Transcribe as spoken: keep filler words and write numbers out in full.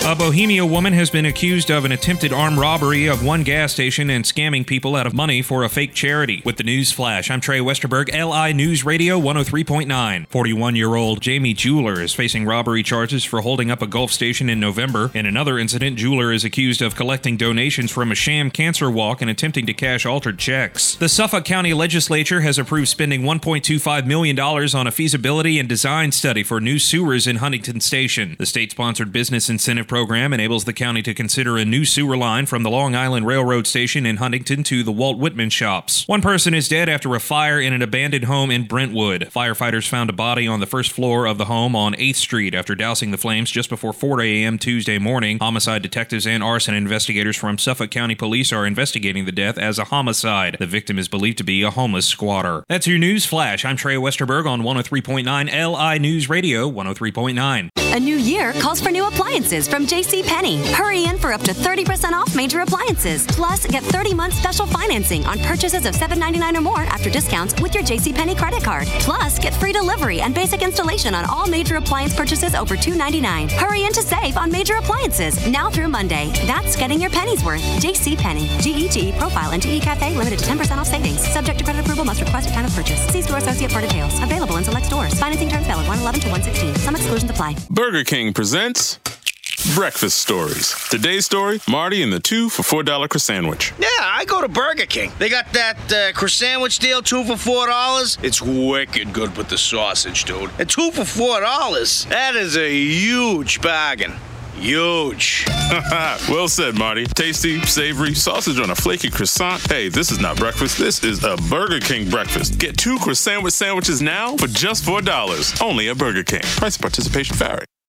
A Bohemia woman has been accused of an attempted armed robbery of one gas station and scamming people out of money for a fake charity. With the news flash, I'm Trey Westerberg, L I News Radio one oh three point nine. forty-one-year-old Jamie Jeweler is facing robbery charges for holding up a Gulf station in November. In another incident, Jeweler is accused of collecting donations from a sham cancer walk and attempting to cash altered checks. The Suffolk County Legislature has approved spending one point two five million dollars on a feasibility and design study for new sewers in Huntington Station. The state-sponsored business incentive program enables the county to consider a new sewer line from the Long Island Railroad Station in Huntington to the Walt Whitman shops. One person is dead after a fire in an abandoned home in Brentwood. Firefighters found a body on the first floor of the home on eighth street after dousing the flames just before four a.m. Tuesday morning. Homicide detectives and arson investigators from Suffolk County Police are investigating the death as a homicide. The victim is believed to be a homeless squatter. That's your news flash. I'm Trey Westerberg on one oh three point nine L I News Radio one oh three point nine. A new year calls for new appliances from JCPenney. Hurry in for up to thirty percent off major appliances. Plus, get thirty months special financing on purchases of seven ninety-nine or more after discounts with your JCPenney credit card. Plus, get free delivery and basic installation on all major appliance purchases over two ninety-nine. Hurry in to save on major appliances now through Monday. That's getting your pennies worth. JCPenney. G E G Profile and G E Cafe limited to ten percent off savings. Subject to credit approval, must request at time of purchase. See store associate for details. Available in select stores. Financing terms valid one eleven to one sixteen. Some exclusions apply. Burger King presents Breakfast Stories. Today's story, Marty and the two for four dollar croissant. Yeah, I go to Burger King. They got that uh, croissant deal, two for four dollars. It's wicked good with the sausage, dude. And two for four dollars. That is a huge bargain. Huge. Well said, Marty. Tasty, savory, sausage on a flaky croissant. Hey, this is not breakfast. This is a Burger King breakfast. Get two croissant sandwiches now for just four dollars. Only at Burger King. Price and participation vary.